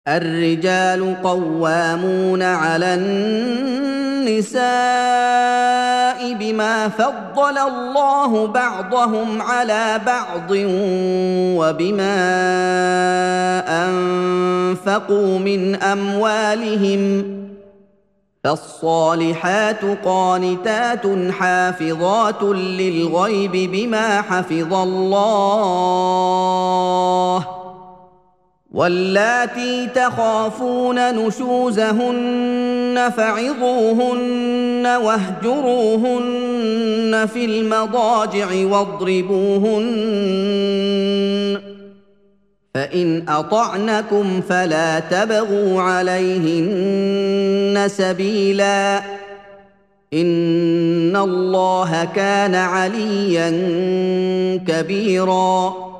الرجال قوامون على النساء بما فضل الله بعضهم على بعض وبما انفقوا من اموالهم فالصالحات قانتات حافظات للغيب بما حفظ الله واللاتي تخافون نشوزهن فعظوهن واهجروهن في المضاجع واضربوهن فإن أطعنكم فلا تبغوا عليهن سبيلا إن الله كان عليا كبيرا